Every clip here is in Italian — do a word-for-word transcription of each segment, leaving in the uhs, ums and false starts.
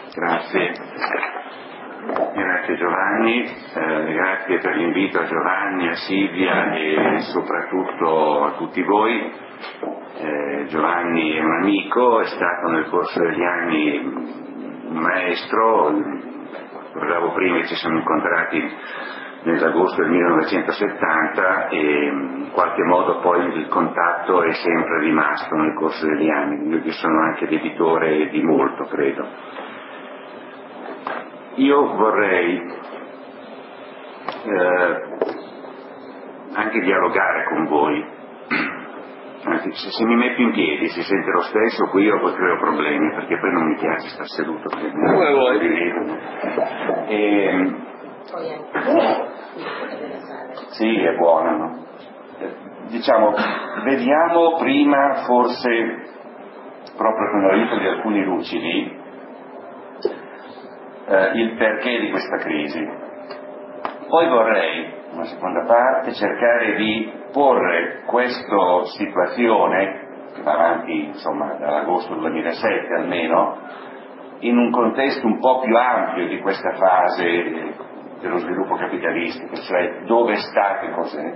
Grazie. Grazie Giovanni, eh, grazie per l'invito a Giovanni, a Silvia e soprattutto a tutti voi. Eh, Giovanni è un amico, è stato nel corso degli anni un maestro. Ricordavo prima che ci siamo incontrati nell'agosto del millenovecentosettanta e in qualche modo poi il contatto è sempre rimasto nel corso degli anni. Io che sono anche debitore di molto, credo. Io vorrei eh, anche dialogare con voi. Anzi, se, se mi metto in piedi si sente lo stesso, qui io poi creo problemi, perché poi non mi piace stare seduto. Come vuoi? E, sì, è buona, no? Diciamo, vediamo prima forse, proprio con l'aiuto di alcuni lucidi, eh, il perché di questa crisi. Poi vorrei, una seconda parte, cercare di porre questa situazione, che va avanti insomma dall'agosto duemilasette almeno, in un contesto un po' più ampio di questa fase dello sviluppo capitalistico, cioè dove sta, che cos'è,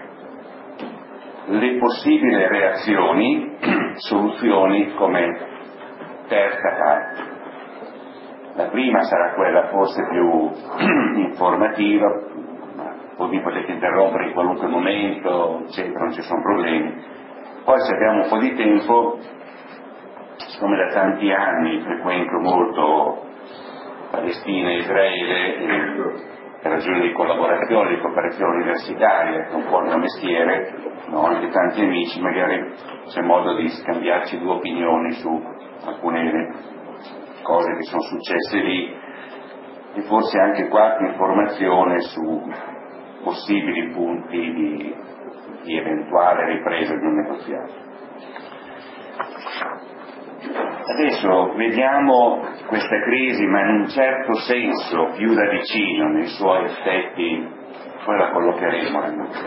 le possibili reazioni, soluzioni come terza parte. La prima sarà quella forse più informativa, voi mi potete interrompere in qualunque momento, eccetera, non ci sono problemi. Poi se abbiamo un po' di tempo, siccome da tanti anni frequento molto Palestina e Israele, e per ragioni di collaborazione, di cooperazione universitaria, che è un po' il mio mestiere, ho anche tanti amici, magari c'è modo di scambiarci due opinioni su alcune cose che sono successe lì e forse anche qualche informazione su possibili punti di, di eventuale ripresa di un negoziato. Adesso vediamo questa crisi, ma in un certo senso più da vicino, nei suoi effetti, poi la collocheremo.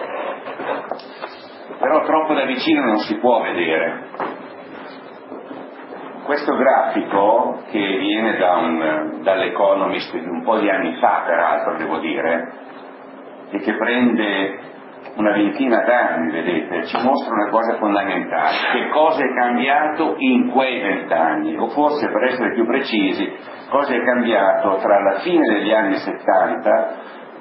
Però troppo da vicino non si può vedere. Questo grafico, che viene da un, dall'Economist di un po' di anni fa, peraltro devo dire, e che prende una ventina d'anni, vedete, ci mostra una cosa fondamentale: che cosa è cambiato in quei vent'anni, o forse, per essere più precisi, cosa è cambiato tra la fine degli anni settanta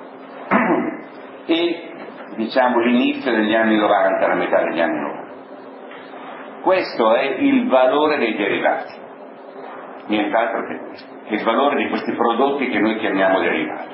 e, diciamo, l'inizio degli anni novanta, la metà degli anni novanta. Questo è il valore dei derivati, nient'altro che questo, è il valore di questi prodotti che noi chiamiamo derivati.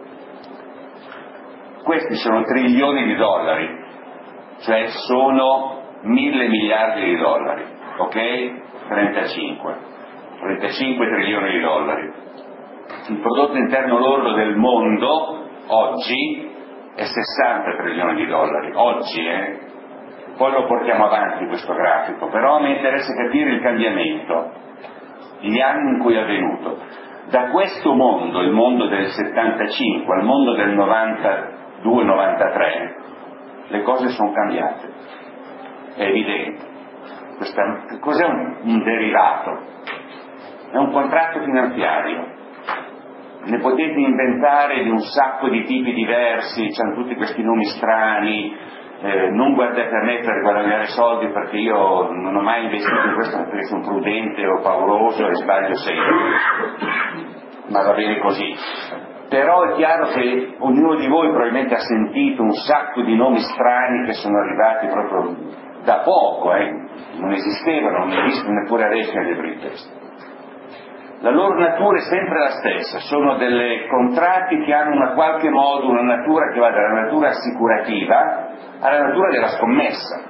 Questi sono trilioni di dollari, cioè sono mille miliardi di dollari, ok? trentacinque, trentacinque trilioni di dollari. Il prodotto interno lordo del mondo oggi è sessanta trilioni di dollari, oggi, eh? Poi lo portiamo avanti questo grafico, però mi interessa capire il cambiamento, gli anni in cui è avvenuto. Da questo mondo, il mondo del settantacinque, al mondo del novantadue novantatré, le cose sono cambiate, è evidente. Questa, cos'è un, un derivato? È un contratto finanziario. Ne potete inventare di un sacco di tipi diversi, c'hanno tutti questi nomi strani. Eh, non guardate a me per guadagnare soldi, perché io non ho mai investito in questo perché sono prudente o pauroso e sbaglio sempre, ma va bene così. Però è chiaro che ognuno di voi probabilmente ha sentito un sacco di nomi strani che sono arrivati proprio da poco, eh? Non esistevano, non esistono neppure adesso nei libri di testo. La loro natura è sempre la stessa, sono dei contratti che hanno in qualche modo una natura che va dalla natura assicurativa alla natura della scommessa.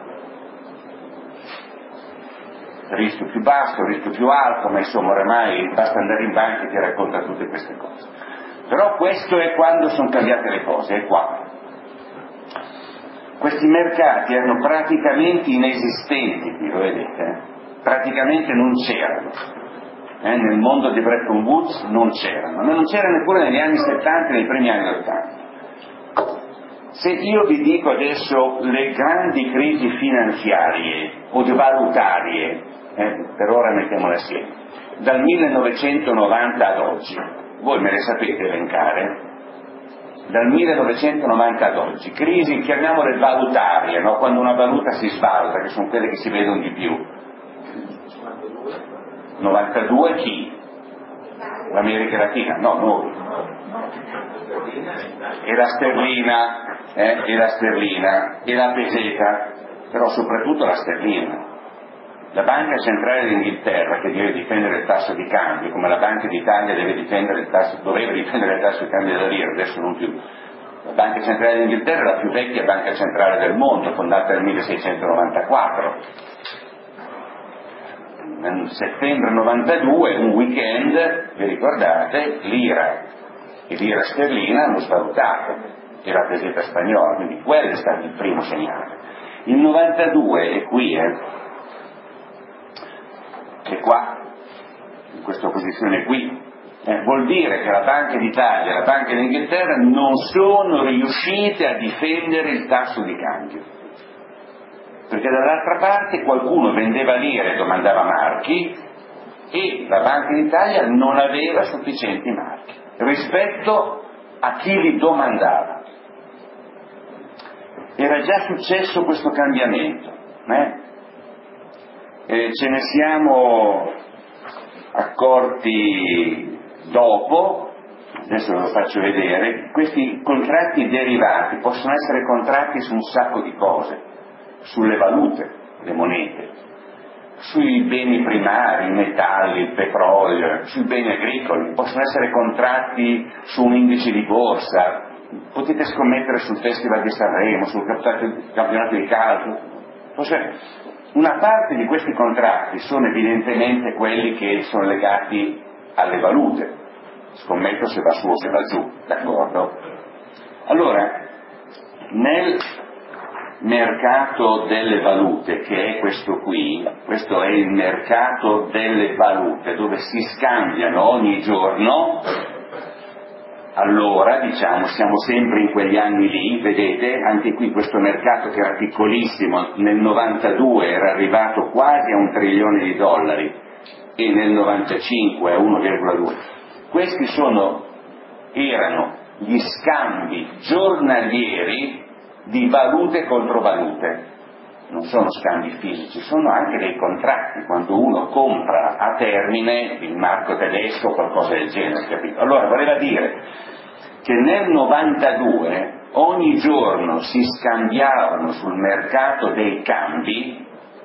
Rischio più basso, rischio più alto, ma insomma oramai basta andare in banca che racconta tutte queste cose. Però questo è quando sono cambiate le cose, è qua. Questi mercati erano praticamente inesistenti, qui lo vedete, eh? Praticamente non c'erano. Eh, nel mondo di Bretton Woods non c'erano, ma non c'erano neppure negli anni settanta e nei primi anni ottanta. Se io vi dico adesso le grandi crisi finanziarie o valutarie, eh, per ora mettiamole assieme, dal millenovecentonovanta ad oggi, voi me le sapete elencare? Dal millenovecentonovanta ad oggi, crisi, chiamiamole valutarie, no? Quando una valuta si svaluta, che sono quelle che si vedono di più. novantadue chi? L'America Latina? No, noi. E la sterlina, eh? e la sterlina, e la peseta, però soprattutto la sterlina. La Banca Centrale d'Inghilterra, che deve difendere il tasso di cambio, come la Banca d'Italia deve difendere il tasso, doveva difendere il tasso di cambio della lira, adesso non più. La Banca Centrale d'Inghilterra è la più vecchia banca centrale del mondo, fondata nel milleseicentonovantaquattro. Nel settembre novantadue, un weekend, vi ricordate, lira e lira sterlina hanno svalutato, e la peseta spagnola, quindi quello è stato il primo segnale. Il novantadue è qui, eh. È qua, in questa posizione qui, eh, vuol dire che la Banca d'Italia e la Banca d'Inghilterra non sono riuscite a difendere il tasso di cambio, perché dall'altra parte qualcuno vendeva lire e domandava marchi e la Banca d'Italia non aveva sufficienti marchi rispetto a chi li domandava. Era già successo questo cambiamento, eh? Eh, ce ne siamo accorti dopo, adesso ve lo faccio vedere. Questi contratti derivati possono essere contratti su un sacco di cose, sulle valute, le monete, sui beni primari, i metalli, il petrolio, sui beni agricoli, possono essere contratti su un indice di borsa, potete scommettere sul Festival di Sanremo, sul campionato di calcio. Cioè, una parte di questi contratti sono evidentemente quelli che sono legati alle valute, scommetto se va su o se va giù, d'accordo? Allora, nel mercato delle valute, che è questo qui, questo è il mercato delle valute, dove si scambiano ogni giorno. Allora, diciamo, siamo sempre in quegli anni lì, vedete, anche qui questo mercato che era piccolissimo, nel novantadue era arrivato quasi a un trilione di dollari e nel novantacinque a uno virgola due. Questi sono, erano gli scambi giornalieri di valute contro valute. Non sono scambi fisici, sono anche dei contratti, quando uno compra a termine il marco tedesco o qualcosa del genere, capito? Allora, voleva dire che nel novantadue ogni giorno si scambiavano sul mercato dei cambi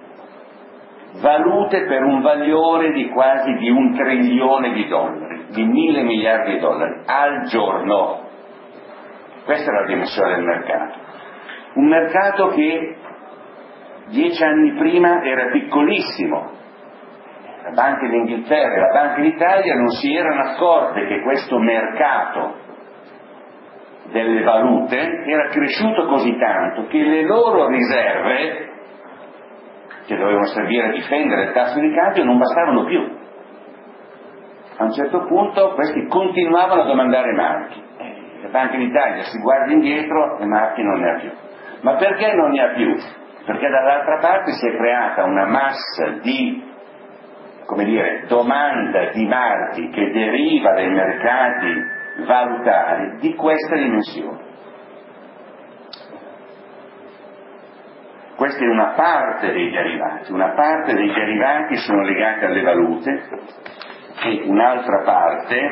valute per un valore di quasi di un trilione di dollari, di mille miliardi di dollari al giorno. Questa è la dimensione del mercato. Un mercato che dieci anni prima era piccolissimo. La Banca d'Inghilterra e la Banca d'Italia non si erano accorte che questo mercato delle valute era cresciuto così tanto che le loro riserve, che dovevano servire a difendere il tasso di cambio, non bastavano più. A un certo punto questi continuavano a domandare marchi. La Banca d'Italia si guarda indietro e marchi non ne ha più. Ma perché non ne ha più? Perché dall'altra parte si è creata una massa di, come dire, domanda di marchi che deriva dai mercati valutari di questa dimensione. Questa è una parte dei derivati, una parte dei derivati sono legati alle valute e un'altra parte,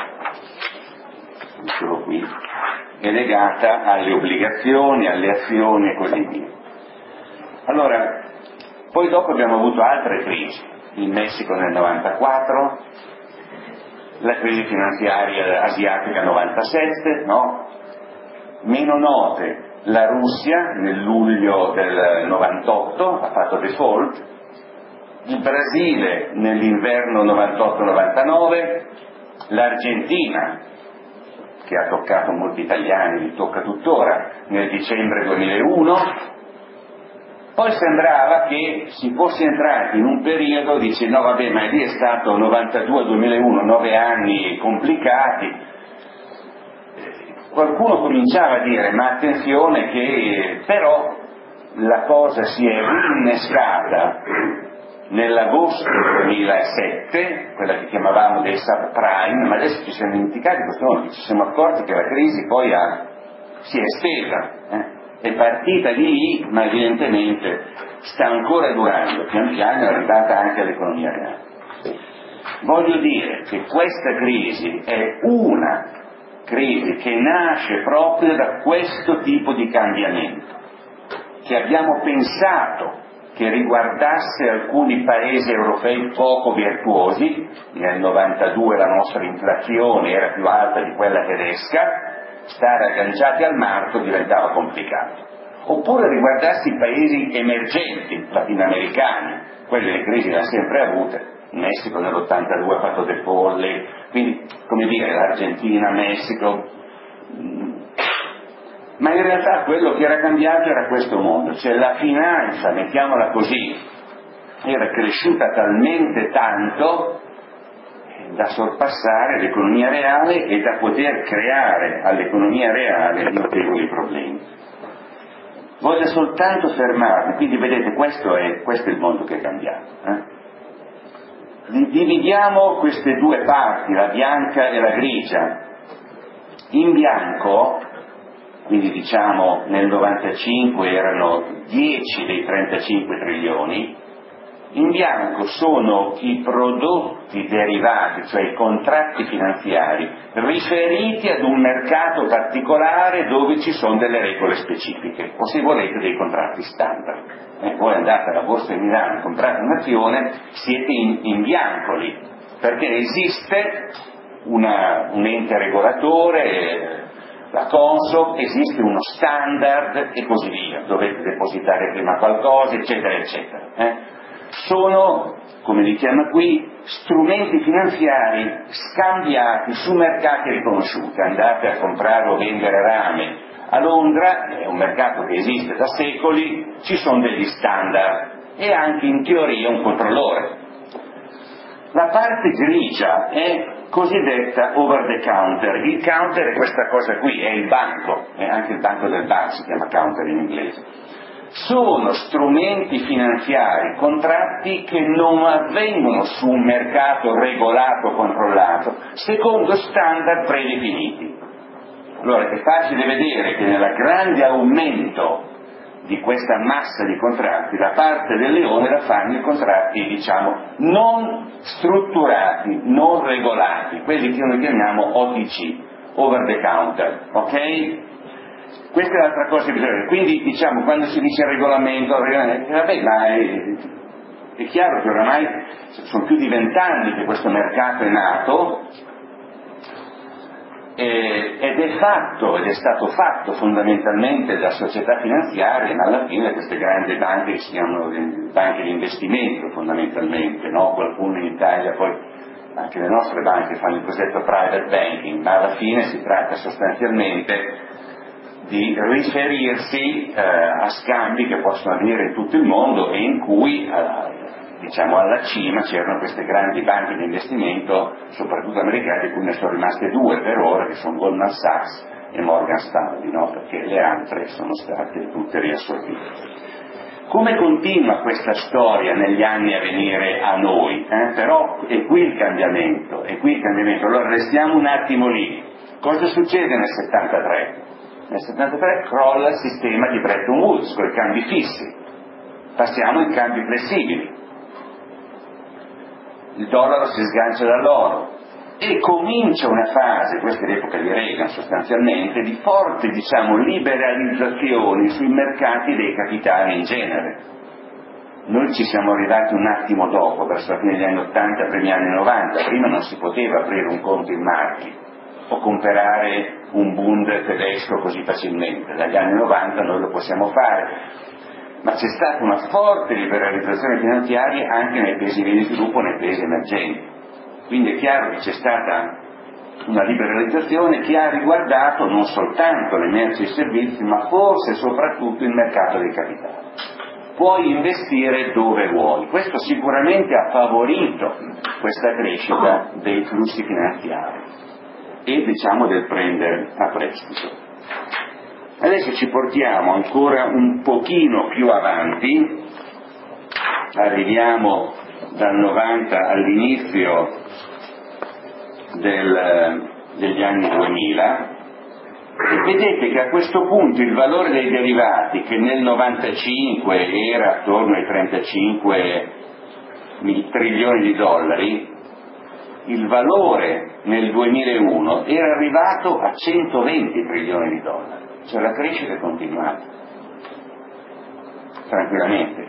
eccolo qui, è legata alle obbligazioni, alle azioni e così via. Allora, poi dopo abbiamo avuto altre crisi, il Messico nel novantaquattro, la crisi finanziaria asiatica novantasette, no? Meno note, la Russia nel luglio del novantotto ha fatto default, il Brasile nell'inverno novantotto novantanove, l'Argentina, che ha toccato molti italiani, li tocca tuttora, nel dicembre duemilauno. Poi sembrava che si fosse entrati in un periodo, dice no vabbè, ma lì è stato novantadue duemilauno, nove anni complicati. Qualcuno cominciava a dire ma attenzione che però la cosa si è rinnescata nell'agosto duemilasette, quella che chiamavamo dei subprime, ma adesso ci siamo dimenticati questo nome, ci siamo accorti che la crisi poi ha, si è estesa, eh? È partita di lì, ma evidentemente sta ancora durando, pian piano è arrivata anche all'economia reale. Voglio dire che questa crisi è una crisi che nasce proprio da questo tipo di cambiamento, che abbiamo pensato che riguardasse alcuni paesi europei poco virtuosi. Nel novantadue la nostra inflazione era più alta di quella tedesca, stare agganciati al marco diventava complicato. Oppure riguardasse i paesi emergenti, latinoamericani, quelli le crisi le ha sempre avute. Il Messico nell'ottantadue ha fatto default, quindi, come dire, l'Argentina, Messico. Ma in realtà quello che era cambiato era questo mondo, cioè la finanza, mettiamola così, era cresciuta talmente tanto da sorpassare l'economia reale e da poter creare all'economia reale notevoli problemi. Voglio soltanto fermarmi, quindi vedete, questo è, questo è il mondo che è cambiato. Eh? Dividiamo queste due parti, la bianca e la grigia. In bianco, quindi diciamo nel novantacinque erano dieci dei trentacinque trilioni, in bianco sono i prodotti derivati, cioè i contratti finanziari, riferiti ad un mercato particolare dove ci sono delle regole specifiche, o se volete dei contratti standard. Eh, voi andate alla Borsa di Milano, comprate un'azione, siete in, in bianco lì, perché esiste una, un ente regolatore, la Consob, esiste uno standard e così via, dovete depositare prima qualcosa, eccetera, eccetera. Eh? Sono, come li chiama qui, strumenti finanziari scambiati su mercati riconosciuti. Andate a comprare o vendere rame a Londra, è un mercato che esiste da secoli, ci sono degli standard e anche in teoria un controllore. La parte grigia è cosiddetta over the counter. Il counter è questa cosa qui, è il banco, è anche il banco del bar, si chiama counter in inglese. Sono strumenti finanziari, contratti che non avvengono su un mercato regolato, controllato, secondo standard predefiniti. Allora è facile vedere che nel grande aumento di questa massa di contratti, la parte del leone la fanno i contratti, diciamo, non strutturati, non regolati, quelli che noi chiamiamo O T C, over the counter, ok? Questa è l'altra cosa che bisogna vedere. Quindi, diciamo, quando si dice regolamento, regolamento vabbè, ma è, è chiaro che oramai sono più di vent'anni che questo mercato è nato, eh, ed è fatto, ed è stato fatto fondamentalmente da società finanziarie, ma alla fine queste grandi banche che si chiamano banche di investimento fondamentalmente, no? Qualcuno in Italia poi, anche le nostre banche fanno il cosiddetto private banking, ma alla fine si tratta sostanzialmente di riferirsi eh, a scambi che possono avvenire in tutto il mondo e in cui eh, diciamo alla cima c'erano queste grandi banche di investimento, soprattutto americane, di cui ne sono rimaste due per ora, che sono Goldman Sachs e Morgan Stanley, no? Perché le altre sono state tutte riassorbite. Come continua questa storia negli anni a venire a noi? Eh? Però è qui il cambiamento, è qui il cambiamento. Allora restiamo un attimo lì. Cosa succede nel settantatré? Nel settantatré crolla il sistema di Bretton Woods con i cambi fissi, passiamo ai cambi flessibili, il dollaro si sgancia dall'oro e comincia una fase, questa è l'epoca di Reagan sostanzialmente, di forte, diciamo, liberalizzazione sui mercati dei capitali in genere. Noi ci siamo arrivati un attimo dopo, verso la fine degli anni ottanta, primi anni novanta, prima non si poteva aprire un conto in marchi o comprare un Bund tedesco così facilmente. Dagli anni novanta noi lo possiamo fare, ma c'è stata una forte liberalizzazione finanziaria anche nei paesi di sviluppo, nei paesi emergenti. Quindi è chiaro che c'è stata una liberalizzazione che ha riguardato non soltanto le merci e i servizi, ma forse soprattutto il mercato dei capitali. Puoi investire dove vuoi. Questo sicuramente ha favorito questa crescita dei flussi finanziari e, diciamo, del prendere a prestito. Adesso ci portiamo ancora un pochino più avanti, arriviamo dal novanta all'inizio del, degli anni duemila, e vedete che a questo punto il valore dei derivati, che nel novantacinque era attorno ai trentacinque trilioni di dollari, il valore nel duemilauno era arrivato a centoventi trilioni di dollari, cioè la crescita è continuata tranquillamente.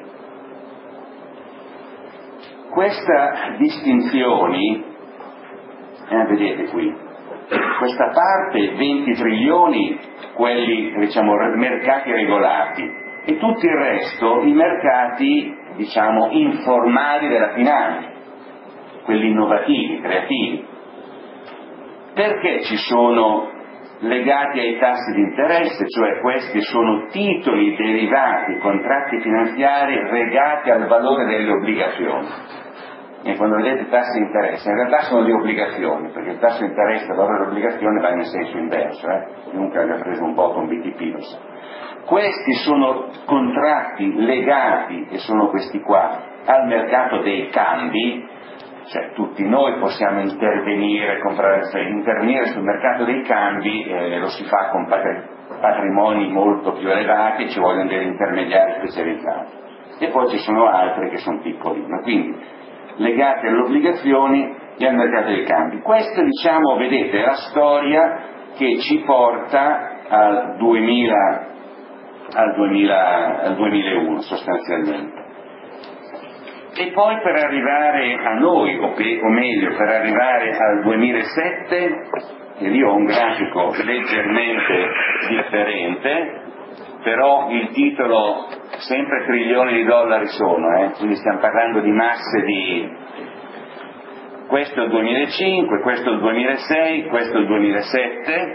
Questa distinzioni, eh, vedete qui, questa parte venti trilioni, quelli diciamo mercati regolati, e tutto il resto i mercati diciamo informali della finanza, quelli innovativi, creativi. Perché ci sono legati ai tassi di interesse, cioè questi sono titoli derivati, contratti finanziari legati al valore delle obbligazioni. E quando vedete tassi di interesse, in realtà sono le obbligazioni, perché il tasso di interesse e il valore dell'obbligazione va nel senso inverso, eh? Chiunque abbia preso un po' con B T P lo sa. Questi sono contratti legati, e sono questi qua, al mercato dei cambi, cioè tutti noi possiamo intervenire, comprare, intervenire sul mercato dei cambi, eh, lo si fa con patrimoni molto più elevati, ci vogliono degli intermediari specializzati, e poi ci sono altri che sono piccoli, ma quindi legati alle obbligazioni e al mercato dei cambi. Questa, diciamo, vedete, è la storia che ci porta al duemila, al duemila, al duemilauno sostanzialmente. E poi per arrivare a noi, o, pe, o meglio per arrivare al duemilasette, e lì ho un grafico leggermente differente, però il titolo sempre trilioni di dollari sono, eh? Quindi stiamo parlando di masse di... Questo è il duemilacinque, questo è il duemilasei, questo è il duemilasette,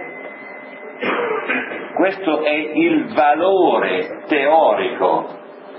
questo è il valore teorico,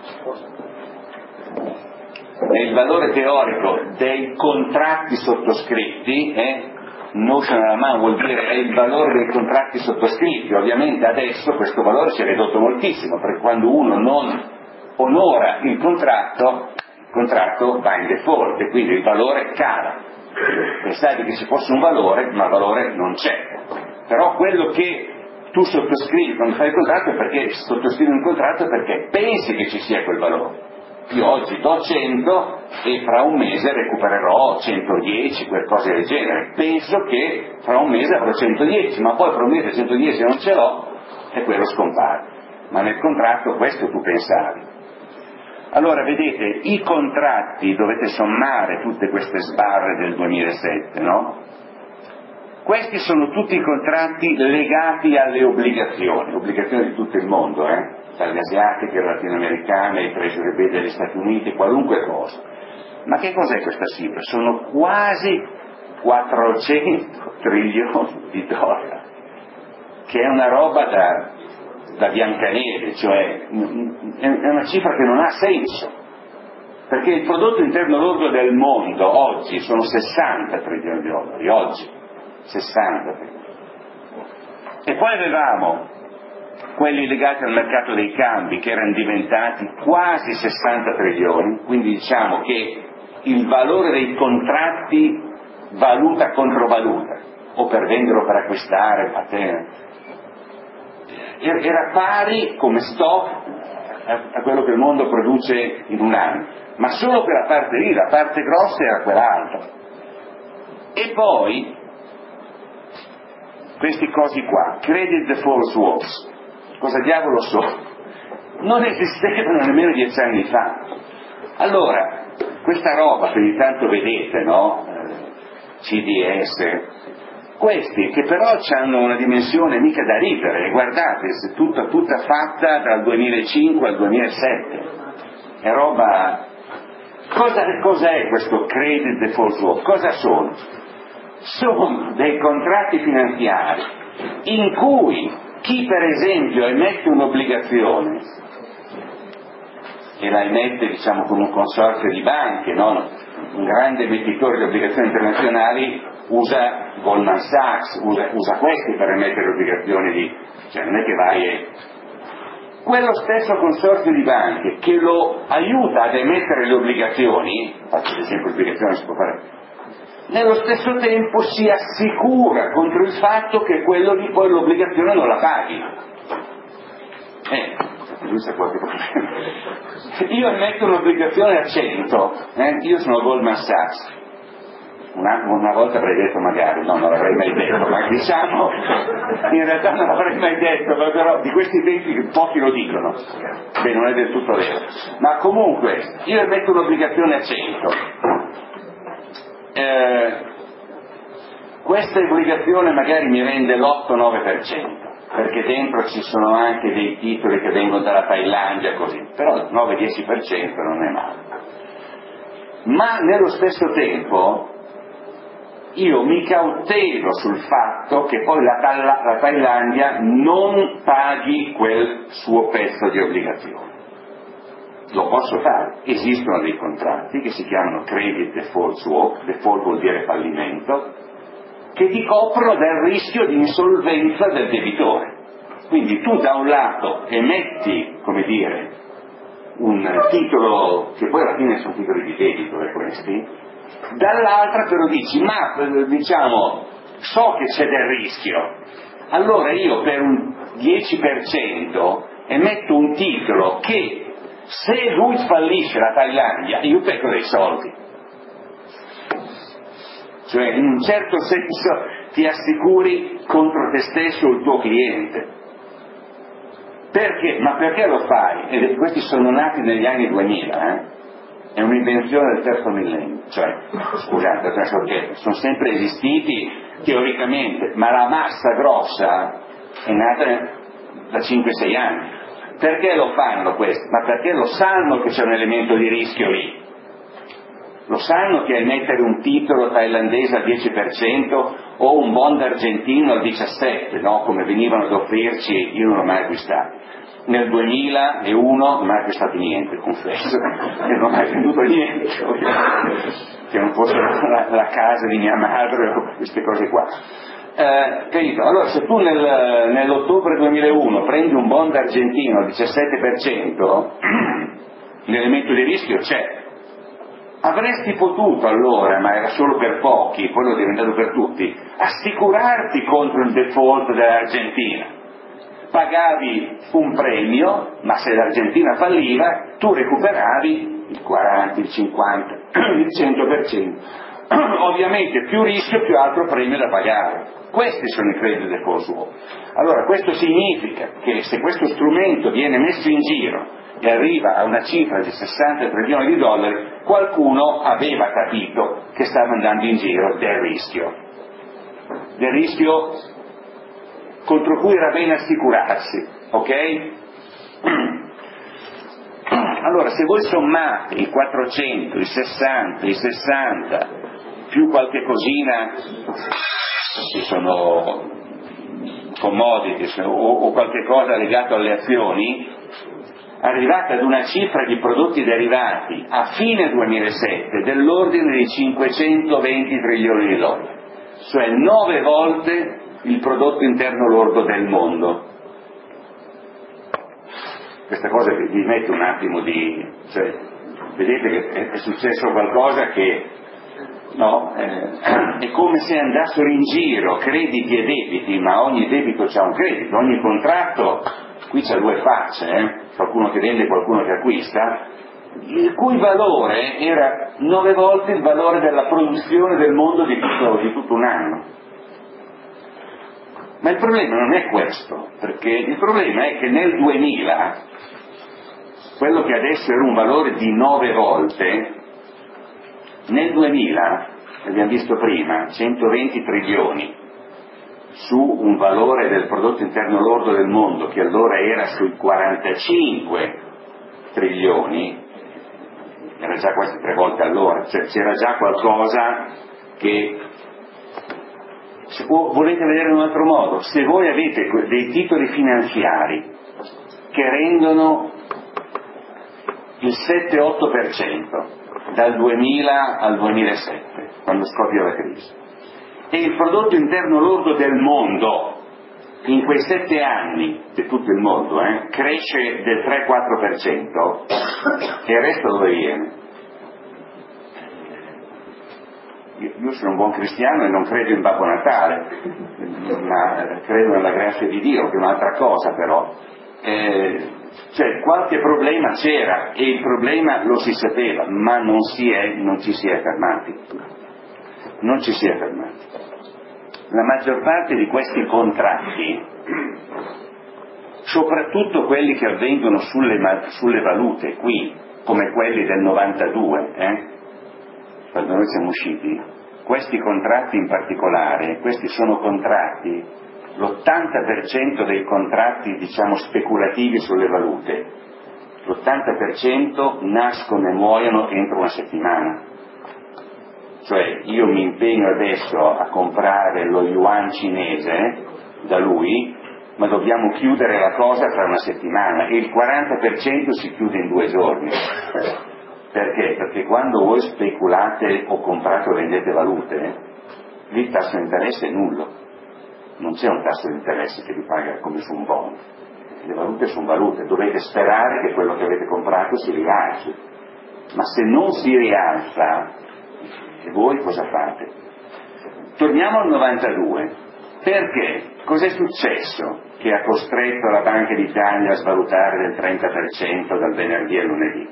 è il valore teorico dei contratti sottoscritti, eh? Notional amount vuol dire è il valore dei contratti sottoscritti. Ovviamente adesso questo valore si è ridotto moltissimo, perché quando uno non onora il contratto, il contratto va in default e quindi il valore cala. Pensate che ci fosse un valore, ma il valore non c'è. Però quello che tu sottoscrivi quando fai il contratto è perché sottoscrivi un contratto perché pensi che ci sia quel valore. Io oggi do cento e fra un mese recupererò centodieci, qualcosa del genere. Penso che fra un mese avrò centodieci, ma poi fra un mese centodieci non ce l'ho e quello scompare. Ma nel contratto questo tu pensavi. Allora vedete, i contratti, dovete sommare tutte queste sbarre del duemilasette, no? Questi sono tutti i contratti legati alle obbligazioni, obbligazioni di tutto il mondo, eh? Dalle asiatiche, latinoamericane, ai treasury bill degli Stati Uniti, qualunque cosa. Ma che cos'è questa cifra? Sono quasi quattrocento trilioni di dollari, che è una roba da, da Biancaneve, cioè è una cifra che non ha senso, perché il prodotto interno lordo del mondo oggi sono sessanta trilioni di dollari, oggi, sessanta trilioni. E poi avevamo quelli legati al mercato dei cambi che erano diventati quasi sessanta trilioni, quindi diciamo che il valore dei contratti valuta contro valuta, o per vendere o per acquistare, era pari come stock a quello che il mondo produce in un anno, ma solo quella parte lì, la parte grossa era quell'altra. E poi questi cosi qua, credit default swaps, cosa diavolo sono? Non esistevano nemmeno dieci anni fa. Allora, questa roba che ogni tanto vedete, no? C D S, questi che però hanno una dimensione mica da ridere, guardate, è tutta, tutta fatta dal duemilacinque al duemilasette, è roba... Cosa, cos'è questo credit default swap? Cosa sono? Sono dei contratti finanziari in cui chi per esempio emette un'obbligazione e la emette diciamo con un consorzio di banche, no? Un grande emettitore di obbligazioni internazionali usa Goldman Sachs, usa, usa questi per emettere obbligazioni di, cioè non è che vai e quello stesso consorzio di banche che lo aiuta ad emettere le obbligazioni, faccio l'esempio obbligazione si può fare, nello stesso tempo si assicura contro il fatto che quello lì poi l'obbligazione non la paghi. Eh, giusto qualche problema. Io emetto un'obbligazione a cento, eh? Io sono Goldman Sachs. Una, una volta avrei detto magari, no, non l'avrei mai detto, ma diciamo, in realtà non l'avrei mai detto, ma però di questi tempi pochi lo dicono. Beh, non è del tutto vero. Ma comunque, io emetto un'obbligazione a cento. Eh, questa obbligazione magari mi rende l'otto nove per cento, perché dentro ci sono anche dei titoli che vengono dalla Thailandia, così, però il nove dieci per cento non è male. Ma nello stesso tempo io mi cautelo sul fatto che poi la, Talla, la Thailandia non paghi quel suo pezzo di obbligazione. Lo posso fare, esistono dei contratti che si chiamano credit default swap, default vuol dire fallimento, che ti coprono dal rischio di insolvenza del debitore. Quindi tu da un lato emetti, come dire, un titolo, che poi alla fine sono titoli di debito per questi, dall'altra però dici, ma diciamo, so che c'è del rischio, allora io per un dieci per cento emetto un titolo che se lui fallisce la Thailandia io pecco dei soldi. Cioè in un certo senso ti assicuri contro te stesso o il tuo cliente. Perché? Ma perché lo fai? E questi sono nati negli anni duemila, eh? È un'invenzione del terzo millennio, cioè, scusate, perché sono sempre esistiti teoricamente, ma la massa grossa è nata da cinque sei anni. Perché lo fanno questo? Ma perché lo sanno che c'è un elemento di rischio lì. Lo sanno che emettere un titolo thailandese al dieci per cento o un bond argentino al diciassette per cento, no? Come venivano ad offrirci, io non l'ho mai acquistato. Nel duemilauno non ho mai acquistato niente, confesso, e non ho mai venduto niente, che non fosse la, la casa di mia madre o queste cose qua. Eh, capito? Allora se tu nel, nell'ottobre duemilauno prendi un bond argentino al diciassette per cento, l'elemento di rischio c'è. Avresti potuto allora, ma era solo per pochi, poi l'ho diventato per tutti, assicurarti contro il default dell'Argentina. Pagavi un premio, ma se l'Argentina falliva, tu recuperavi il quaranta, il cinquanta, il cento per cento. Ovviamente più rischio, più altro premio da pagare. Questi sono i credit default swap. Allora questo significa che se questo strumento viene messo in giro e arriva a una cifra di sessanta trilioni di dollari, qualcuno aveva capito che stava andando in giro del rischio. Del rischio contro cui era bene assicurarsi, ok? Allora, se voi sommate i quattrocento, i sessanta, i sessanta, più qualche cosina, che sono commodities o, o qualche cosa legato alle azioni, arrivate ad una cifra di prodotti derivati a fine duemilasette dell'ordine di cinquecentoventi trilioni di dollari, cioè nove volte il prodotto interno lordo del mondo. Questa cosa vi mette un attimo di... cioè, vedete che è, è successo qualcosa che no, eh, è come se andassero in giro crediti e debiti, ma ogni debito c'ha un credito, ogni contratto qui c'ha due facce, eh? Qualcuno che vende e qualcuno che acquista, il cui valore era nove volte il valore della produzione del mondo di tutto, di tutto un anno. Ma il problema non è questo, perché il problema è che nel duemila quello che adesso era un valore di nove volte, nel duemila, abbiamo visto prima, centoventi trilioni su un valore del prodotto interno lordo del mondo che allora era sui quarantacinque trilioni, era già quasi tre volte all'ora, cioè c'era già qualcosa che... Se volete vedere in un altro modo, se voi avete dei titoli finanziari che rendono il sette otto per cento dal duemila al duemilasette, quando scoppia la crisi, e il prodotto interno lordo del mondo in quei sette anni di tutto il mondo eh, cresce del tre quattro per cento e il resto dove viene? Io, io sono un buon cristiano e non credo in Babbo Natale, ma credo nella grazia di Dio, che è un'altra cosa però. Eh, cioè qualche problema c'era e il problema lo si sapeva, ma non, si è, non ci si è fermati. Non ci si è fermati. La maggior parte di questi contratti, soprattutto quelli che avvengono sulle, sulle valute qui, come quelli del novantadue, eh, quando noi siamo usciti, questi contratti in particolare, questi sono contratti, l'ottanta per cento dei contratti, diciamo, speculativi sulle valute, l'ottanta per cento nascono e muoiono entro una settimana. Cioè io mi impegno adesso a comprare lo yuan cinese da lui, ma dobbiamo chiudere la cosa tra una settimana e il quaranta per cento si chiude in due giorni. Perché? Perché quando voi speculate o comprate o vendete valute, lì il tasso di interesse è nullo. Non c'è un tasso di interesse che vi paga come su un bond. Le valute sono valute, dovete sperare che quello che avete comprato si rialzi. Ma se non si rialza, e voi cosa fate? Torniamo al novantadue. Perché? Cos'è successo che ha costretto la Banca d'Italia a svalutare del trenta per cento dal venerdì al lunedì?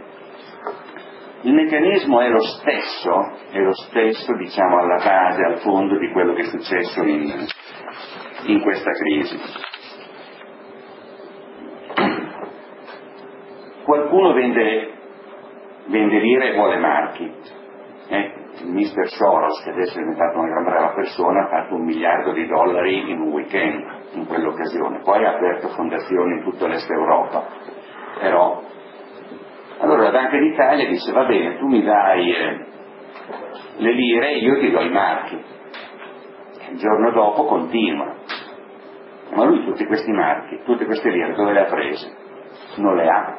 Il meccanismo è lo stesso, è lo stesso, diciamo, alla base, al fondo di quello che è successo in, in questa crisi. Qualcuno vende, vende lire e vuole marchi. Eh? Il mister Soros, che adesso è diventato una gran brava persona, ha fatto un miliardo di dollari in un weekend in quell'occasione. Poi ha aperto fondazioni in tutta l'Est Europa. Però allora la Banca d'Italia dice: va bene, tu mi dai eh, le lire, io ti do i marchi. Il giorno dopo continua. Ma lui tutti questi marchi, tutte queste lire, dove le ha prese? Non le ha.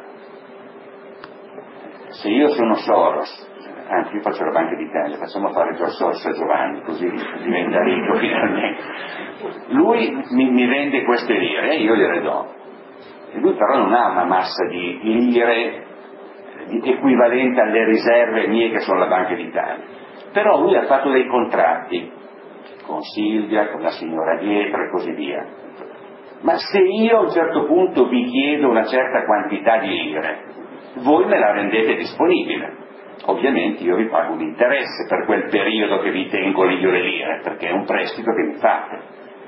Se io sono Soros, anzi io faccio la Banca d'Italia, facciamo fare già Soros a Giovanni, così diventa ricco finalmente. Lui mi, mi vende queste lire e io gliele do. E lui però non ha una massa di lire equivalente alle riserve mie che sono la Banca d'Italia. Però lui ha fatto dei contratti con Silvia, con la signora dietro e così via. Ma se io a un certo punto vi chiedo una certa quantità di lire, voi me la rendete disponibile. Ovviamente io vi pago un interesse per quel periodo che vi tengo lì le lire, perché è un prestito che mi fate.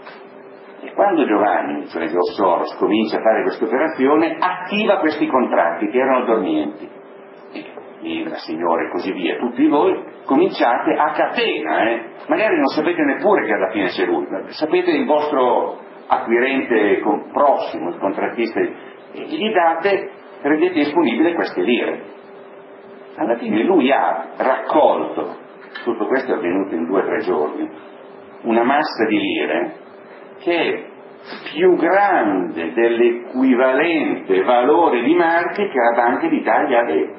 E quando Giovanni, cioè George Soros, comincia a fare questa operazione, attiva questi contratti che erano dormienti. E la signora e così via, tutti voi cominciate a catena, eh? Magari non sapete neppure che alla fine c'è lui, sapete il vostro acquirente prossimo, il contrattista, e gli date, rendete disponibile queste lire. Alla fine lui ha raccolto, tutto questo è avvenuto in due o tre giorni, una massa di lire che è più grande dell'equivalente valore di marchi che la Banca d'Italia aveva.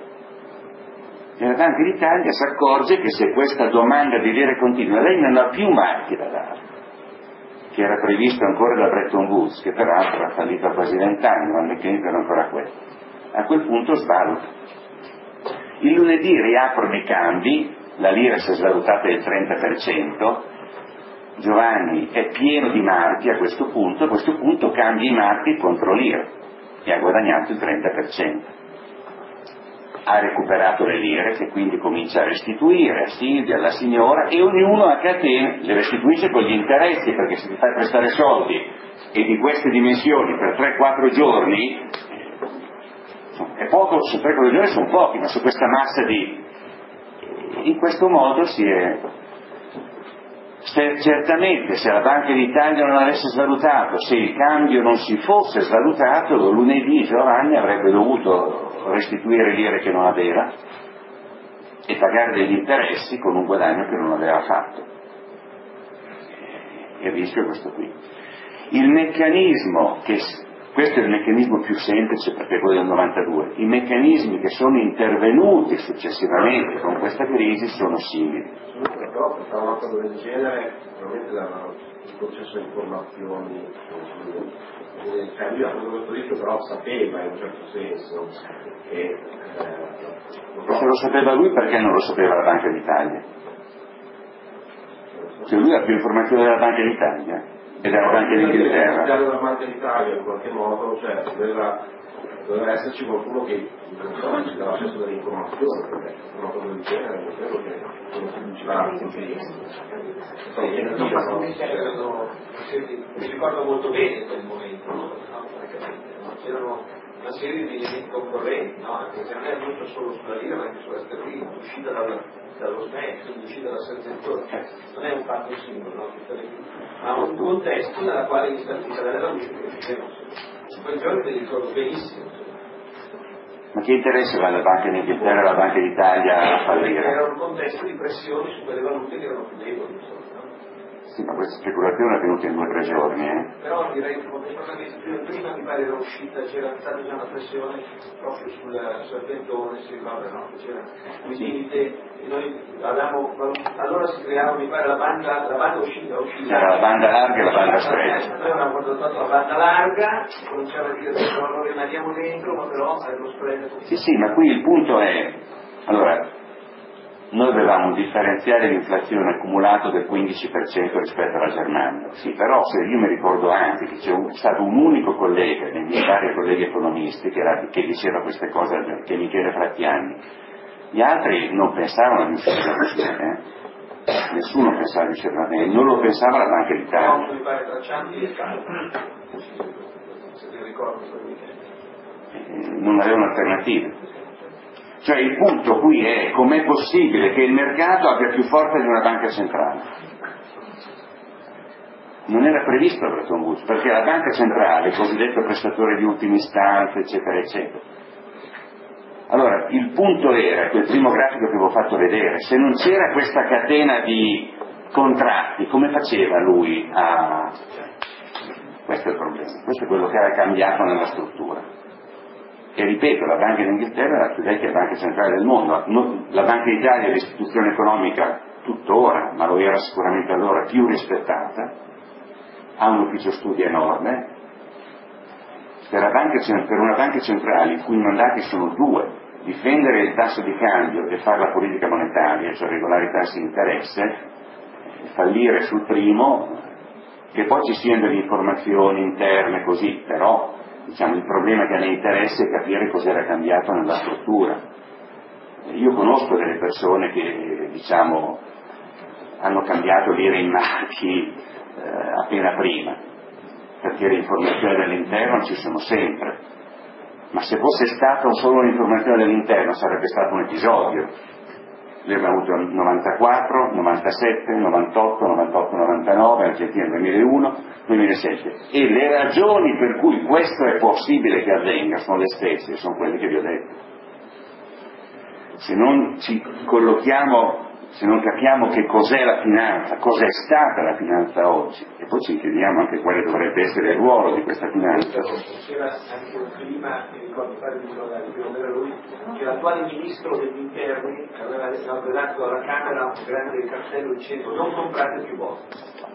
E la Banca d'Italia si accorge che se questa domanda di lire continua, lei non ha più marchi da dare, che era previsto ancora da Bretton Woods, che peraltro ha fallito a quasi vent'anni, ma il meccanismo era ancora quello. A quel punto svaluta. Il lunedì riaprono i cambi, la lira si è svalutata del trenta per cento, Giovanni è pieno di marchi a questo punto, a questo punto cambia i marchi contro lire e ha guadagnato il trenta per cento. Ha recuperato le lire che quindi comincia a restituire a Silvia, alla signora, e ognuno a catena le restituisce con gli interessi, perché se ti fai prestare soldi e di queste dimensioni per tre quattro giorni è poco, su tre quattro giorni sono pochi, ma su questa massa di... in questo modo si è... Se, certamente se la Banca d'Italia non avesse svalutato, se il cambio non si fosse svalutato, lunedì Giovanni avrebbe dovuto restituire lire che non aveva e pagare degli interessi con un guadagno che non aveva fatto. Il rischio è questo qui. Il meccanismo che... Questo è il meccanismo più semplice, perché è quello del novantadue. I meccanismi che sono intervenuti successivamente con questa crisi sono simili. Però per fare una cosa del genere, probabilmente processo di informazioni, cioè lui a questo diritto però sapeva in un certo senso che eh, se lo sapeva lui, perché non lo sapeva la Banca d'Italia? Cioè lui ha più informazioni della Banca d'Italia e della Banca d'Inghilterra. Della Banca d'Italia in qualche modo, cioè doveva, doveva esserci qualcuno che non so, ci dava accesso delle informazioni, perché una cosa del genere non credo che ci va così. Mi ricordo molto bene quel momento, no? C'erano una serie di elementi concorrenti, no? Anche se non è giusto solo sulla lira ma anche sulla sterlina, uscita dalla, dallo S M E C, quindi uscita dal Sergentore, cioè non è un fatto singolo, no? Ma un contesto nella quale gli Stati Uniti della luce in quel giorno mi ricordo benissimo. Ma che interesse va la Banca d'Inghilterra e la Banca d'Italia a fallire? Era un contesto di pressioni su quelle valute che erano più deboli, insomma. Sì, ma questa speculazione è venuta in due o tre giorni, eh? Però direi che prima, prima mi pare era uscita, c'era stata già una pressione proprio sul serpentone, si ricorda, no? C'era quindi e noi avevamo, allora si creava, mi pare, la banda, la banda uscita, uscita. C'era la banda larga e la banda stretta. Noi avevamo portato la banda larga, cominciava a dire no, noi rimaniamo dentro, ma però lo spread. Sì, sì, ma qui il punto è, allora, noi avevamo un differenziale di inflazione accumulato del quindici per cento rispetto alla Germania. Sì, però se io mi ricordo anche che c'è un, stato un unico collega, dei miei vari colleghi economisti, che, era, che diceva queste cose, che è Michele Frattiani. Gli altri non pensavano di uscire così, eh? Nessuno pensava di uscire da bene, non lo pensava la Banca d'Italia. Mi pare Traccianti e se mi ricordo. Non avevano alternative. Cioè il punto qui è com'è possibile che il mercato abbia più forza di una banca centrale. Non era previsto a Bretton Woods, perché la banca centrale, il cosiddetto prestatore di ultima istanza, eccetera, eccetera. Allora, il punto era, quel primo grafico che avevo fatto vedere, se non c'era questa catena di contratti, come faceva lui a... Questo è il problema, questo è quello che era cambiato nella struttura. E ripeto, la Banca d'Inghilterra è la più vecchia banca centrale del mondo. La Banca d'Italia è l'istituzione economica tuttora, ma lo era sicuramente allora, più rispettata, ha un ufficio studi enorme. Per, la banca, per una banca centrale i cui mandati sono due, difendere il tasso di cambio e fare la politica monetaria, cioè regolare i tassi di interesse, fallire sul primo, che poi ci siano delle informazioni interne così, però diciamo, il problema che a me interessa è capire cos'era cambiato nella struttura. Io conosco delle persone che diciamo hanno cambiato lire in marchi eh, appena prima, perché le informazioni dall'interno ci sono sempre, ma se fosse stata solo un'informazione dall'interno sarebbe stato un episodio. Noi abbiamo avuto novantaquattro, novantasette, novantotto, novantotto, novantanove, Argentina duemilauno, duemilasette. E le ragioni per cui questo è possibile che avvenga sono le stesse, sono quelle che vi ho detto. Se non ci collochiamo, se non capiamo che cos'è la finanza, cos'è stata la finanza oggi, e poi ci chiediamo anche quale dovrebbe essere il ruolo di questa finanza. C'era anche un clima, mi ricordo fare di era lui, che l'attuale ministro degli interni aveva dato alla Camera un grande cartello dicendo non comprate più volte.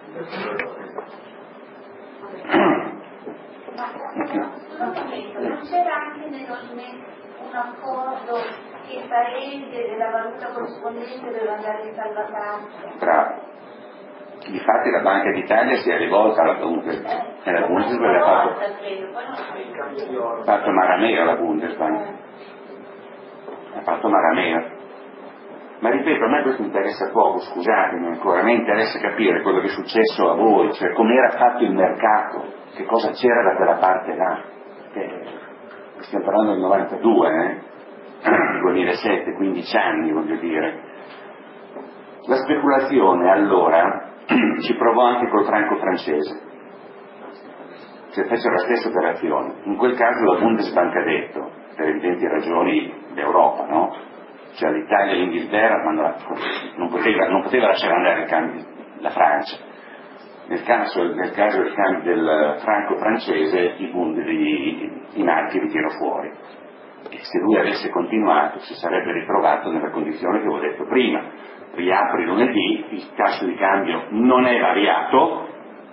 Non c'era anche nello S M E C un accordo che il paese della valuta corrispondente doveva andare in salvataggio? Bravo. Difatti la Banca d'Italia si è rivolta alla Bundesbank e la Bundesbank ha fatto, ha fatto marameo alla Bundesbank, ha fatto marameo. Ma ripeto, a me questo interessa poco, scusatemi ancora, a me interessa capire quello che è successo a voi, cioè com'era fatto il mercato, che cosa c'era da quella parte là. Che stiamo parlando del novantadue, eh? duemilasette, quindici anni voglio dire. La speculazione allora ci provò anche col franco francese, cioè fece la stessa operazione. In quel caso la Bundesbank ha detto, per evidenti ragioni d'Europa, no? Cioè l'Italia e l'Inghilterra non poteva, non poteva lasciare andare il cambio, la Francia. Nel caso, nel caso del cambio del franco francese i, bund, i, i marchi li tirò fuori. E se lui avesse continuato si sarebbe ritrovato nella condizione che avevo detto prima. Riapri lunedì, il tasso di cambio non è variato,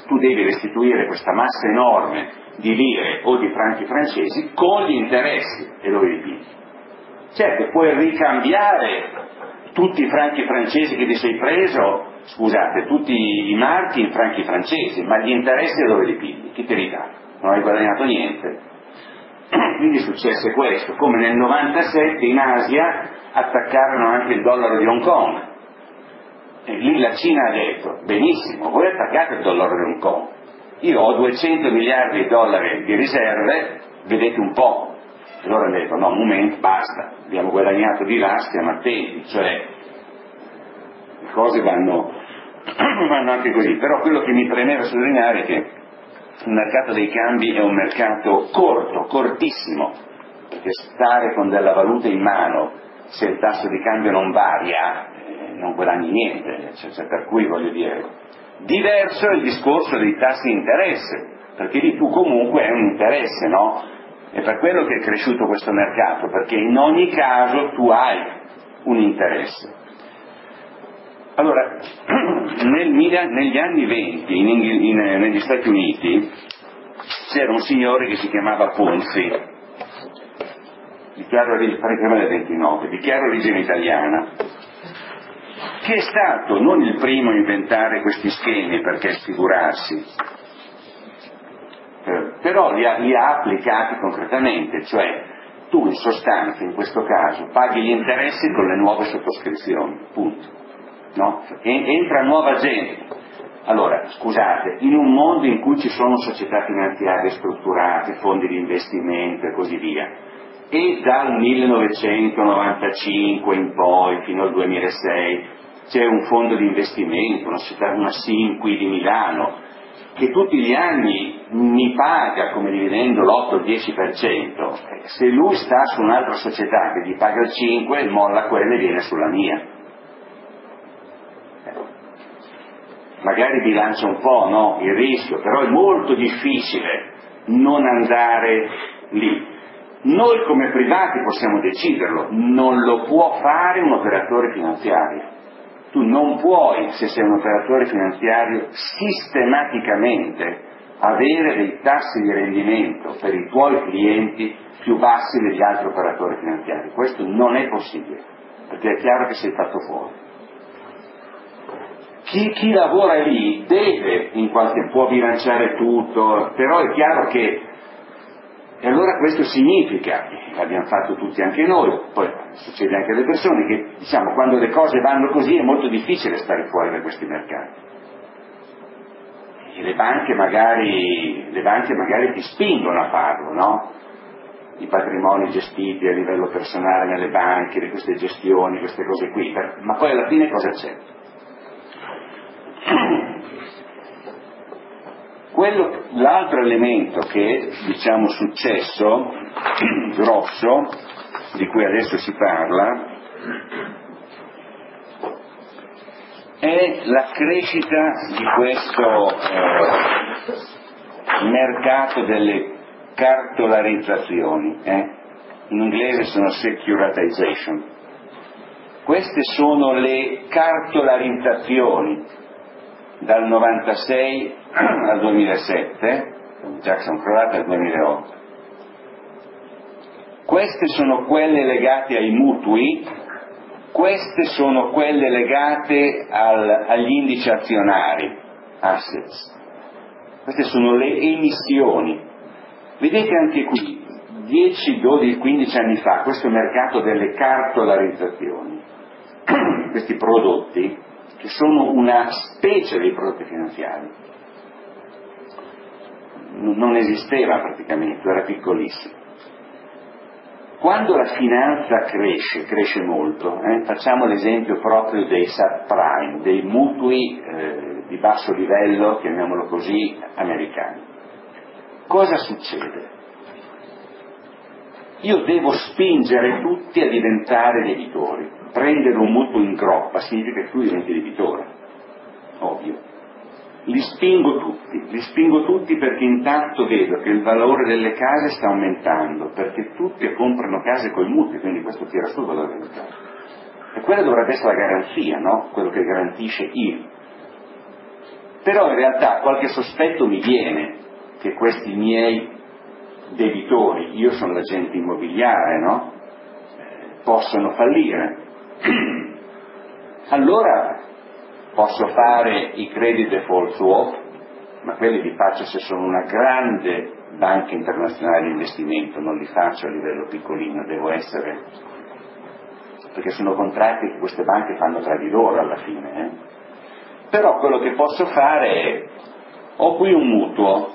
tu devi restituire questa massa enorme di lire o di franchi francesi con gli interessi, e dove li pigli? Certo, puoi ricambiare tutti i franchi francesi che ti sei preso, scusate, tutti i marchi in franchi francesi, ma gli interessi dove li pigli? Chi te li dà? Non hai guadagnato niente. Quindi successe questo, come nel novantasette in Asia attaccarono anche il dollaro di Hong Kong, e lì la Cina ha detto: benissimo, voi attaccate il dollaro di Hong Kong, io ho duecento miliardi di dollari di riserve, vedete un po'. E loro hanno detto: no, un momento, basta, abbiamo guadagnato di là, stiamo attenti. Cioè le cose vanno, vanno anche così. Però quello che mi premeva sottolineare è che il mercato dei cambi è un mercato corto, cortissimo, perché stare con della valuta in mano, se il tasso di cambio non varia, eh, non guadagni niente, cioè, cioè, per cui voglio dire, diverso è il discorso dei tassi di interesse, perché lì tu comunque hai un interesse, no? È per quello che è cresciuto questo mercato, perché in ogni caso tu hai un interesse. Allora, nel, negli anni venti in, in, negli Stati Uniti c'era un signore che si chiamava Ponzi, dichiaro praticamente ventinove, dichiaro origine italiana, che è stato non il primo a inventare questi schemi, perché figurarsi, però li ha, li ha applicati concretamente, cioè tu in sostanza in questo caso paghi gli interessi con le nuove sottoscrizioni, punto, no? Entra nuova gente. Allora, scusate, in un mondo in cui ci sono società finanziarie strutturate, fondi di investimento e così via, e dal millenovecentonovantacinque in poi fino al duemilasei c'è un fondo di investimento, una società, una Sinqui di Milano, che tutti gli anni mi paga come dividendo l'otto dieci per cento, se lui sta su un'altra società che gli paga il cinque per cento, molla quella e viene sulla mia. Magari bilancia un po', no, il rischio, però è molto difficile non andare lì. Noi come privati possiamo deciderlo, non lo può fare un operatore finanziario. Tu non puoi, se sei un operatore finanziario, sistematicamente avere dei tassi di rendimento per i tuoi clienti più bassi degli altri operatori finanziari. Questo non è possibile, perché è chiaro che sei fatto fuori. Chi, chi lavora lì deve, in qualche, può bilanciare tutto, però è chiaro che, e allora questo significa, l'abbiamo fatto tutti anche noi, poi succede anche alle persone, che diciamo quando le cose vanno così è molto difficile stare fuori da questi mercati. E le banche magari, le banche magari ti spingono a farlo, no? I patrimoni gestiti a livello personale nelle banche, di queste gestioni, queste cose qui, ma poi alla fine cosa c'è? Quello, l'altro elemento che è, diciamo, successo, grosso, di cui adesso si parla, è la crescita di questo eh, mercato delle cartolarizzazioni, eh? In inglese sono securitization. Queste sono le cartolarizzazioni dal novantasei al duemilasette, Jackson crollata al duemilaotto. Queste sono quelle legate ai mutui, queste sono quelle legate al, agli indici azionari, assets. Queste sono le emissioni. Vedete anche qui, dieci, dodici, quindici anni fa, questo mercato delle cartolarizzazioni, questi prodotti, che sono una specie di prodotti finanziari, non esisteva praticamente, era piccolissimo. Quando la finanza cresce, cresce molto, eh? Facciamo l'esempio proprio dei subprime, dei mutui eh, di basso livello, chiamiamolo così, americani. Cosa succede? Io devo spingere tutti a diventare debitori. Prendere un mutuo in groppa significa che tu diventi debitore, ovvio. Li spingo tutti, li spingo tutti perché intanto vedo che il valore delle case sta aumentando, perché tutti comprano case con i mutui, quindi questo tira sul valore delle case. E quella dovrebbe essere la garanzia, no? Quello che garantisce io. però in realtà qualche sospetto mi viene che questi miei debitori, io sono l'agente immobiliare, no? Possono fallire. Allora posso fare i credit default swap, ma quelli li faccio se sono una grande banca internazionale di investimento, non li faccio a livello piccolino, devo essere, perché sono contratti che queste banche fanno tra di loro alla fine. Eh? Però quello che posso fare è, ho qui un mutuo,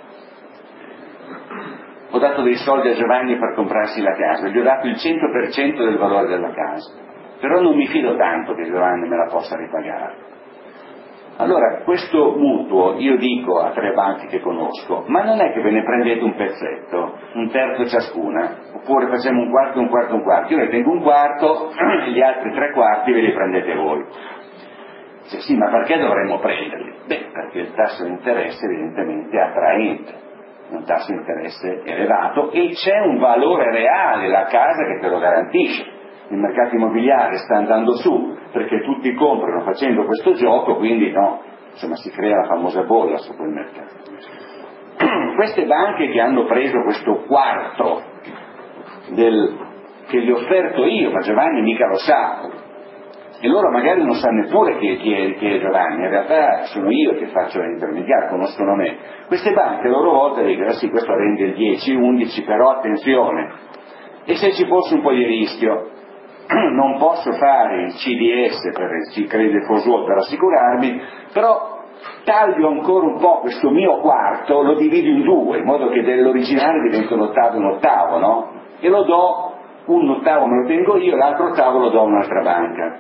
ho dato dei soldi a Giovanni per comprarsi la casa, gli ho dato il cento per cento del valore della casa, però non mi fido tanto che Giovanni me la possa ripagare. Allora questo mutuo io dico a tre banche che conosco, ma non è che ve ne prendete un pezzetto, un terzo ciascuna, oppure facciamo un quarto, un quarto, un quarto, io ne tengo un quarto e gli altri tre quarti ve li prendete voi. Dice, sì, ma perché dovremmo prenderli? Beh, perché il tasso di interesse evidentemente è attraente, è un tasso di interesse elevato e c'è un valore reale, la casa che te lo garantisce. Il mercato immobiliare sta andando su perché tutti comprano facendo questo gioco, quindi no, insomma si crea la famosa bolla su quel mercato. Queste banche che hanno preso questo quarto del, che gli ho offerto io, ma Giovanni mica lo sa, e loro magari non sanno neppure chi è, chi è, chi è Giovanni, in realtà sono io che faccio l'intermediario, conoscono me. Queste banche a loro volta dicono, ah, sì, questo rende il dieci, undici, però attenzione, e se ci fosse un po' di rischio? Non posso fare il C D S per il credit default swap per assicurarmi, però taglio ancora un po' questo mio quarto, lo divido in due, in modo che dell'originale diventa un ottavo e un ottavo, no? E lo do, un ottavo me lo tengo io, l'altro ottavo lo do a un'altra banca.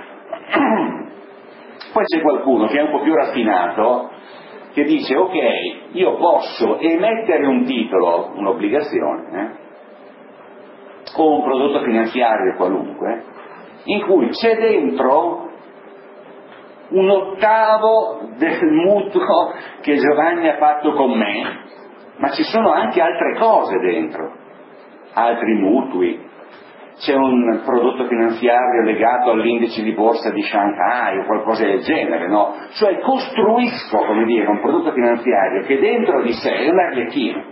Poi c'è qualcuno che è un po' più raffinato, che dice, ok, io posso emettere un titolo, un'obbligazione, eh? o un prodotto finanziario qualunque, in cui c'è dentro un ottavo del mutuo che Giovanni ha fatto con me, ma ci sono anche altre cose dentro, altri mutui, c'è un prodotto finanziario legato all'indice di borsa di Shanghai o qualcosa del genere, no? Cioè costruisco, come dire, un prodotto finanziario che dentro di sé è un arlecchino.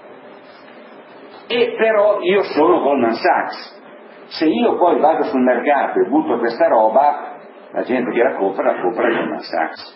E però io sono Goldman Sachs. Se io poi vado sul mercato e butto questa roba, la gente che la compra la compra Goldman Sachs.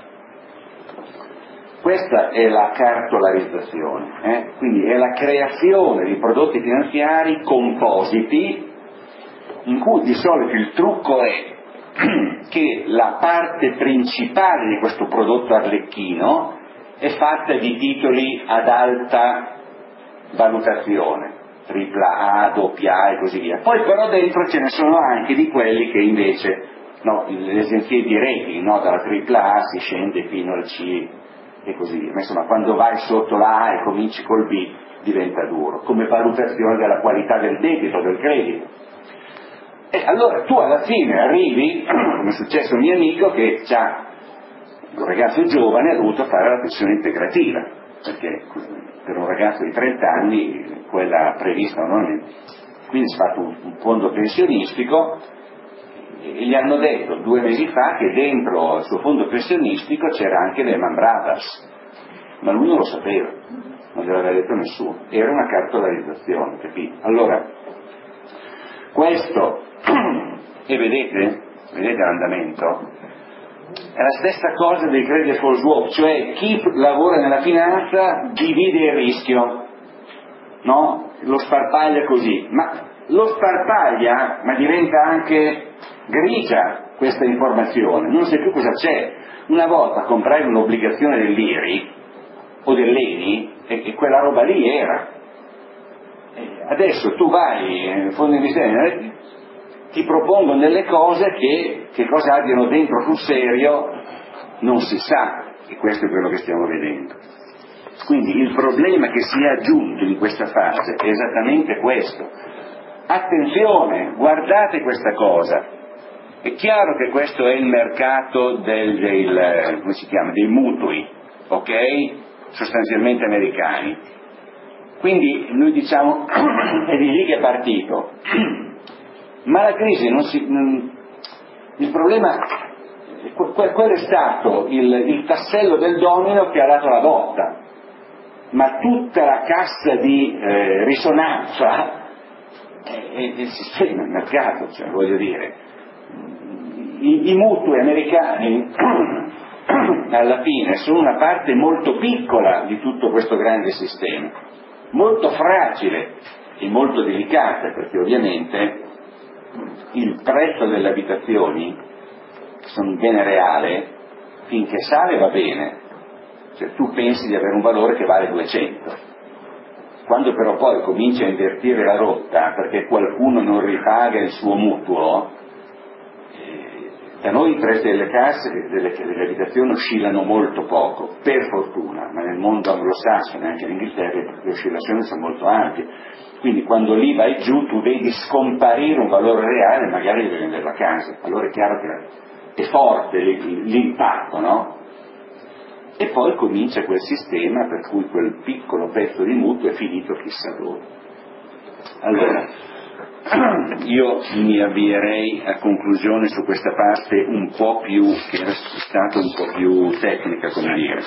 Questa è la cartolarizzazione, eh? Quindi è la creazione di prodotti finanziari compositi, in cui di solito il trucco è che la parte principale di questo prodotto arlecchino è fatta di titoli ad alta valutazione, tripla A, doppia A e così via. Poi però dentro ce ne sono anche di quelli che invece, no, le agenzie di rating, no, dalla tripla A si scende fino al C e così via. Ma insomma, quando vai sotto la A e cominci col B diventa duro, come valutazione della qualità del debito, del credito. E allora tu alla fine arrivi, come è successo a un mio amico che ha un ragazzo giovane, ha dovuto fare la pensione integrativa, perché per un ragazzo di trenta anni quella prevista non è. Quindi si è fatto un, un fondo pensionistico e gli hanno detto due mesi fa che dentro il suo fondo pensionistico c'era anche Lehman Brothers, ma lui non lo sapeva, non gliel'aveva detto nessuno, era una cartolarizzazione, capito? Allora questo, e vedete, vedete l'andamento? È la stessa cosa dei credit default swap, cioè chi lavora nella finanza divide il rischio, no? Lo sparpaglia così, ma lo sparpaglia, ma diventa anche grigia questa informazione, non sai più cosa c'è. Una volta comprai un'obbligazione dell'I R I o dell'Eni e, e quella roba lì era. Adesso tu vai nel fondo investiment, ti propongono delle cose che, che cosa abbiano dentro sul serio non si sa, e questo è quello che stiamo vedendo. Quindi il problema che si è aggiunto in questa fase è esattamente questo. Attenzione, guardate questa cosa, è chiaro che questo è il mercato del, del, come si chiama, dei mutui, ok? Sostanzialmente americani. Quindi noi diciamo è di lì che è partito. Ma la crisi non si... Non, il problema quello è stato il, il tassello del domino che ha dato la botta, ma tutta la cassa di eh, risonanza è il sistema, il mercato, cioè voglio dire, i, i mutui americani alla fine sono una parte molto piccola di tutto questo grande sistema, molto fragile e molto delicata, perché ovviamente il prezzo delle abitazioni, che sono un bene reale, finché sale va bene, cioè tu pensi di avere un valore che vale duecento, quando però poi cominci a invertire la rotta perché qualcuno non ripaga il suo mutuo, eh, da noi i prezzi delle case, delle, delle abitazioni oscillano molto poco, per fortuna, ma nel mondo anglosassone, anche in Inghilterra, le oscillazioni sono molto ampie, quindi quando lì vai giù tu vedi scomparire un valore reale, magari devi vendere la casa, allora è chiaro che è forte l'impatto, no? E poi comincia quel sistema per cui quel piccolo pezzo di mutuo è finito chissà dove. Allora, io mi avvierei a conclusione su questa parte un po' più, che era stata un po' più tecnica, come dire.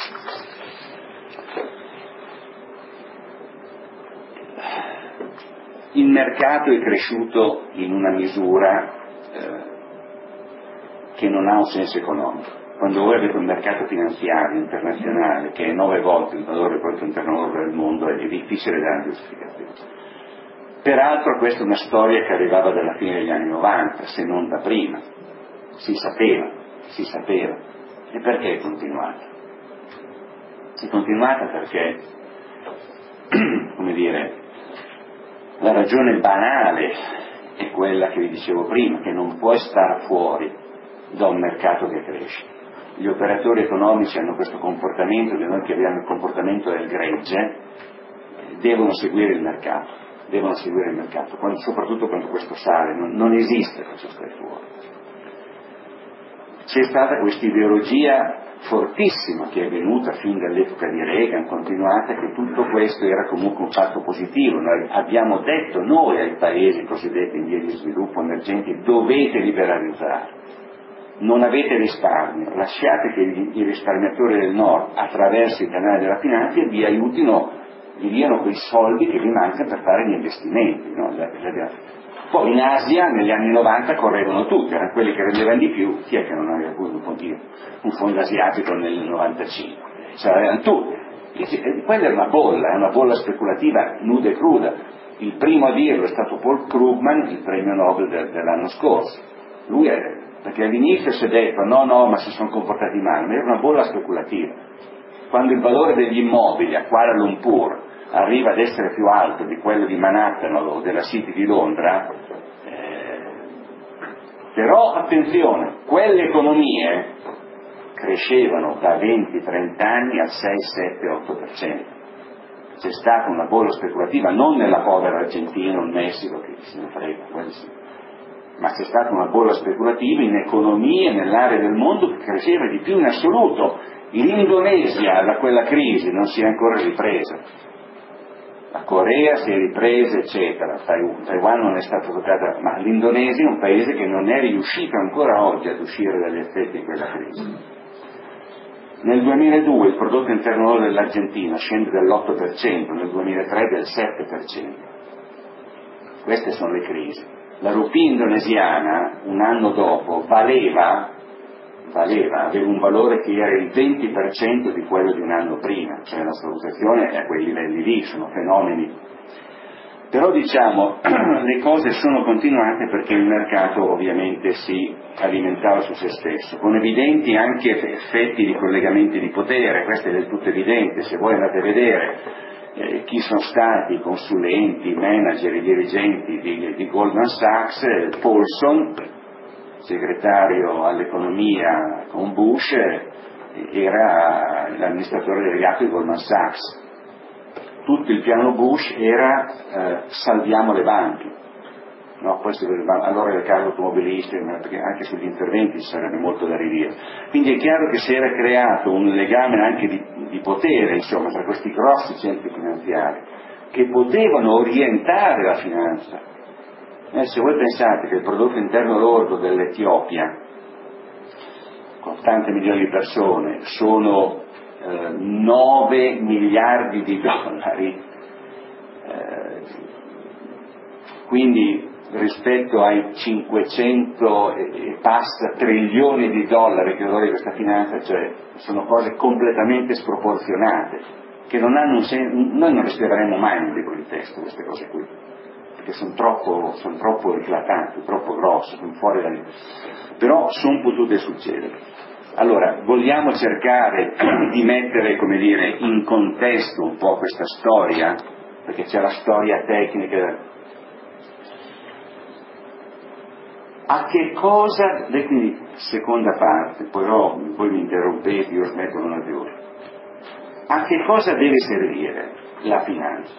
Il mercato è cresciuto in una misura eh, che non ha un senso economico. Quando voi avete un mercato finanziario internazionale che è nove volte il valore del prodotto interno lordo del mondo, è difficile dare giustificazione. Peraltro questa è una storia che arrivava dalla fine degli anni novanta, se non da prima. Si sapeva, si sapeva. E perché è continuata? È continuata perché, come dire, la ragione banale è quella che vi dicevo prima, che non puoi stare fuori da un mercato che cresce. Gli operatori economici hanno questo comportamento, che noi chiamiamo il comportamento del gregge, devono seguire il mercato, devono seguire il mercato, quando, soprattutto quando questo sale, non, non esiste questo stai fuori. C'è stata questa ideologia fortissima che è venuta fin dall'epoca di Reagan, continuata, che tutto questo era comunque un fatto positivo. Noi abbiamo detto noi ai paesi cosiddetti in via di sviluppo emergenti: dovete liberalizzare, non avete risparmio, lasciate che i risparmiatori del nord, attraverso i canali della finanza, vi aiutino, vi diano quei soldi che vi mancano per fare gli investimenti, no? Poi in Asia negli anni novanta correvano tutti, erano quelli che rendevano di più. Chi è che non aveva avuto un fondo, un fondo asiatico nel novantacinque? Ce l'avevano tutti. E quella è una bolla, è una bolla speculativa nuda e cruda. Il primo a dirlo è stato Paul Krugman, il premio Nobel de, dell'anno scorso. Lui è, perché all'inizio si è detto no no ma si sono comportati male, ma era una bolla speculativa. Quando il valore degli immobili a Kuala Lumpur arriva ad essere più alto di quello di Manhattan o della City di Londra, eh, però attenzione, quelle economie crescevano da venti trenta anni al sei, sette, otto per cento. C'è stata una bolla speculativa non nella povera Argentina o il Messico, che se ne frega, sì, ma c'è stata una bolla speculativa in economie nell'area del mondo che cresceva di più in assoluto. L'Indonesia da quella crisi non si è ancora ripresa, la Corea si è ripresa eccetera, Taiwan non è stata toccata, ma l'Indonesia è un paese che non è riuscito ancora oggi ad uscire dagli effetti di quella crisi. Nel duemiladue il prodotto interno lordo dell'Argentina scende dell'otto per cento, nel duemilatré del sette per cento. Queste sono le crisi. La rupia indonesiana un anno dopo valeva valeva, aveva un valore che era il venti per cento di quello di un anno prima, cioè la valutazione è a quei livelli lì, sono fenomeni. Però diciamo, le cose sono continuate perché il mercato ovviamente si alimentava su se stesso, con evidenti anche effetti di collegamenti di potere, questo è del tutto evidente. Se voi andate a vedere eh, chi sono stati i consulenti, i manager, i dirigenti di, di Goldman Sachs, eh, Paulson, segretario all'economia con Bush, era l'amministratore delegato di Goldman Sachs. Tutto il piano Bush era eh, salviamo le banche, no? Poi si vedeva, allora le case automobilistiche, perché anche sugli interventi ci sarebbe molto da ridire. Quindi è chiaro che si era creato un legame anche di, di potere, insomma, tra questi grossi centri finanziari che potevano orientare la finanza. Eh, se voi pensate che il prodotto interno lordo dell'Etiopia, ottanta milioni di persone, sono eh, nove miliardi di dollari, eh, quindi rispetto ai cinquecento e passa trilioni di dollari che vuole questa finanza, cioè sono cose completamente sproporzionate, che non hanno un senso. Noi non le spiegheremo mai nel libro di testo queste cose qui, perché sono troppo, sono troppo eclatanti, troppo grosse, sono fuori da lì, però sono potute succedere. Allora, vogliamo cercare di mettere, come dire, in contesto un po' questa storia, perché c'è la storia tecnica. A che cosa, e quindi seconda parte, però poi mi interrompete, io smetto non più. A che cosa deve servire la finanza?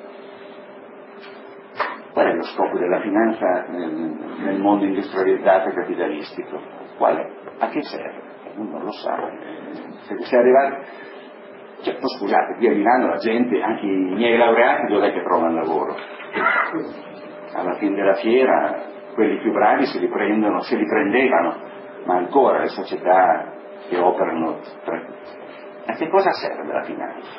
Qual è lo scopo della finanza nel, nel mondo industrializzato e capitalistico? Qual è? A che serve? Non lo sa. Se, se arrivate, cioè, oh, scusate, qui a Milano la gente, anche i miei laureati, dov'è che trovano lavoro? Alla fine della fiera quelli più bravi si riprendono, si riprendevano, ma ancora le società che operano. A che cosa serve la finanza?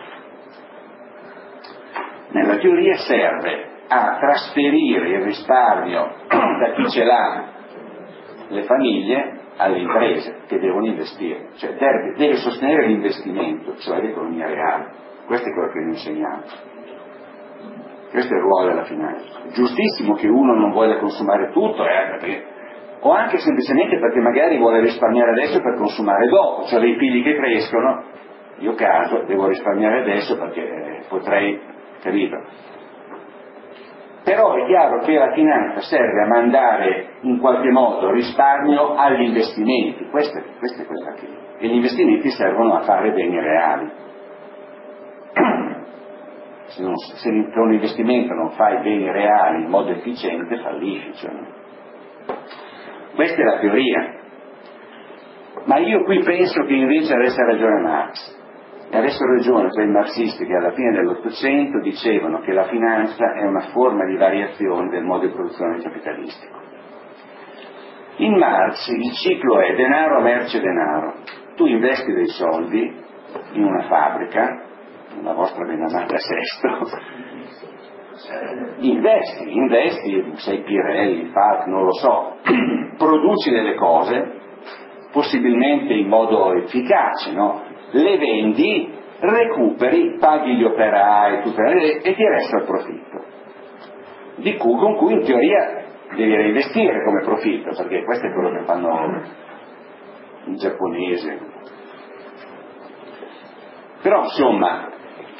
Nella teoria serve a trasferire il risparmio da chi ce l'ha, le famiglie, alle imprese che devono investire, cioè deve, deve sostenere l'investimento, cioè l'economia reale. Questo è quello che noi insegniamo. Questo è il ruolo della finanza. Giustissimo che uno non voglia consumare tutto, eh, perché, o anche semplicemente perché magari vuole risparmiare adesso per consumare dopo, cioè dei figli che crescono, io caso, devo risparmiare adesso perché potrei, capito? Però è chiaro che la finanza serve a mandare in qualche modo risparmio agli investimenti, questo, questo è quella che, e gli investimenti servono a fare beni reali. Se, non, se un investimento non fa i beni reali in modo efficiente, fallisce. Cioè. Questa è la teoria. Ma io qui penso che invece avesse ragione Marx. E avessero ragione quei marxisti che alla fine dell'Ottocento dicevano che la finanza è una forma di variazione del modo di produzione capitalistico. In Marx il ciclo è denaro, merce, denaro. Tu investi dei soldi in una fabbrica, la vostra benamata Sesto, investi, investi, sei Pirelli, Falk, non lo so, produci delle cose, possibilmente in modo efficace, no? Le vendi, recuperi, paghi gli operai, tutto, e ti resta il profitto, di cui, con cui in teoria devi reinvestire come profitto, perché questo è quello che fanno i giapponesi. Però insomma,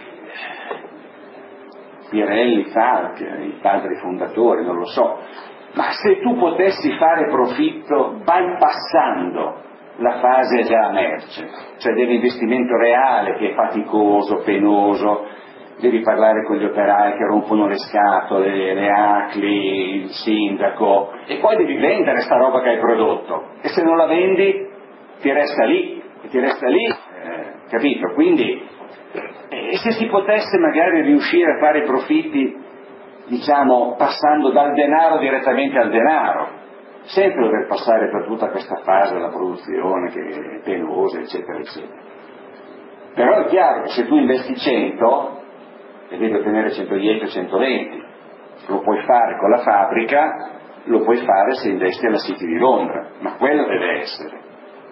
Pirelli, Falk, i padri fondatori, non lo so, ma se tu potessi fare profitto bypassando la fase già merce, cioè dell'investimento reale che è faticoso, penoso, devi parlare con gli operai che rompono le scatole, le A C L I, il sindaco, e poi devi vendere sta roba che hai prodotto, e se non la vendi ti resta lì, ti resta lì, eh, capito? Quindi e se si potesse magari riuscire a fare i profitti, diciamo, passando dal denaro direttamente al denaro, senza dover passare per tutta questa fase della produzione che è penosa, eccetera, eccetera. Però è chiaro che se tu investi cento e devi ottenere centodieci o centoventi, lo puoi fare con la fabbrica, lo puoi fare se investi alla City di Londra, ma quello deve essere.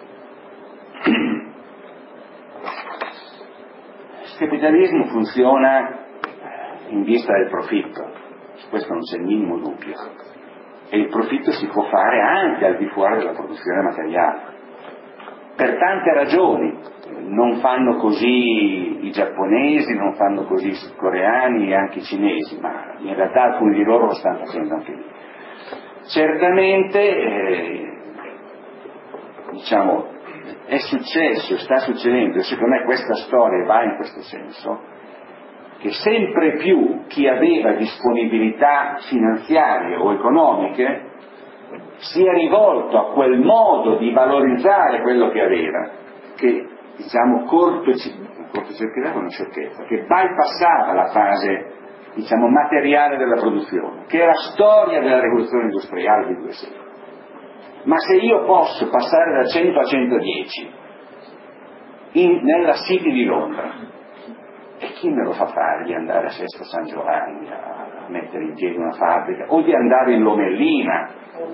Il capitalismo funziona in vista del profitto, su questo non c'è il minimo dubbio, e il profitto si può fare anche al di fuori della produzione materiale, per tante ragioni. Non fanno così i giapponesi, non fanno così i coreani e anche i cinesi, ma in realtà alcuni di loro lo stanno facendo anche lì. Certamente eh, diciamo è successo, sta succedendo, e secondo me questa storia va in questo senso, che sempre più chi aveva disponibilità finanziarie o economiche sia rivolto a quel modo di valorizzare quello che aveva, che diciamo cortocircuitava una sciocchezza, che bypassava la fase diciamo materiale della produzione, che è la storia della rivoluzione industriale di due secoli. Ma se io posso passare da cento a centodieci in, nella City di Londra, e chi me lo fa fare di andare a Sesto San Giovanni a, a mettere in piedi una fabbrica, o di andare in Lomellina?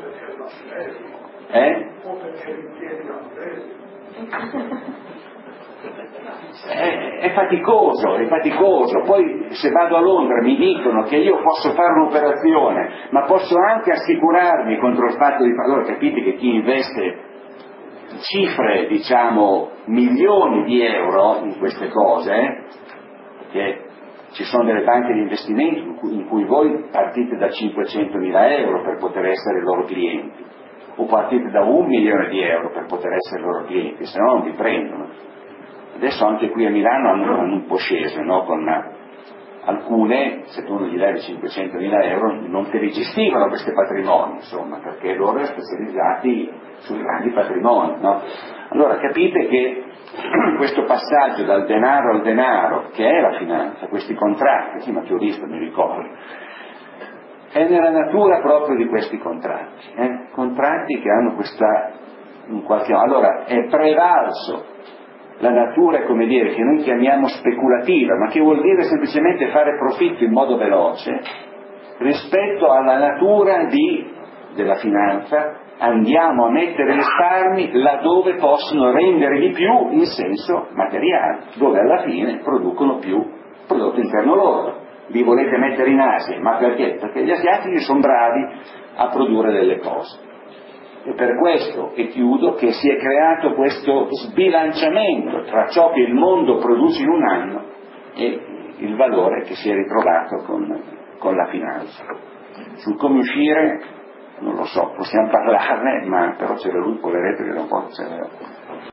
Eh? È, è faticoso, è faticoso. Poi se vado a Londra mi dicono che io posso fare un'operazione, ma posso anche assicurarmi contro il fatto di... Allora capite che chi investe cifre, diciamo, milioni di euro in queste cose, eh, perché ci sono delle banche di investimento in cui, in cui voi partite da cinquecentomila euro per poter essere loro clienti, o partite da un milione di euro per poter essere loro clienti, se no non vi prendono. Adesso anche qui a Milano hanno, hanno un po' sceso, no? Con alcune, se tu non gli levi cinquecentomila euro, non te li gestivano questi patrimoni, insomma, perché loro erano specializzati sui grandi patrimoni, no? Allora capite che questo passaggio dal denaro al denaro, che è la finanza, questi contratti, sì, ma che ho visto, mi ricordo, è nella natura proprio di questi contratti, eh? Contratti che hanno questa, in qualche modo, allora è prevalso la natura, è come dire, che noi chiamiamo speculativa, ma che vuol dire semplicemente fare profitto in modo veloce, rispetto alla natura di, della finanza. Andiamo a mettere risparmi laddove possono rendere di più in senso materiale, dove alla fine producono più prodotto interno loro. Li volete mettere in Asia, ma perché? Perché gli asiatici sono bravi a produrre delle cose. E per questo, e chiudo, che si è creato questo sbilanciamento tra ciò che il mondo produce in un anno e il valore che si è ritrovato con, con la finanza. Sul come uscire, non lo so, possiamo parlarne, ma però c'era lui, poveretto, che non può, c'era